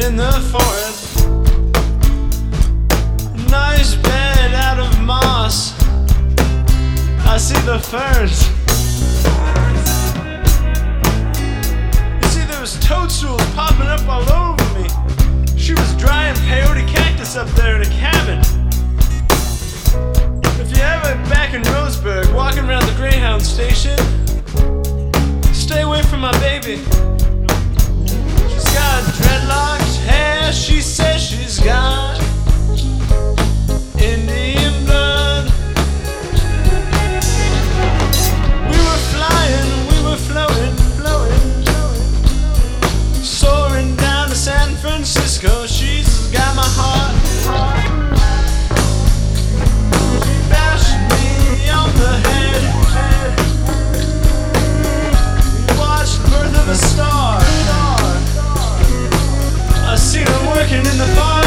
in the forest. Nice bed out of moss. I see the ferns. You see, there was toadstools popping up all over me. She was drying peyote cactus up there in a cabin. If you're ever back in Roseburg, walking around the Greyhound station, stay away from my baby. She's got dreadlocked hair. She says she's got Indian blood. We were flying, we were floating, soaring down to San Francisco. She's got my heart. She bashed me on the head. We watched Birth of a Star. I seen her working in the farm.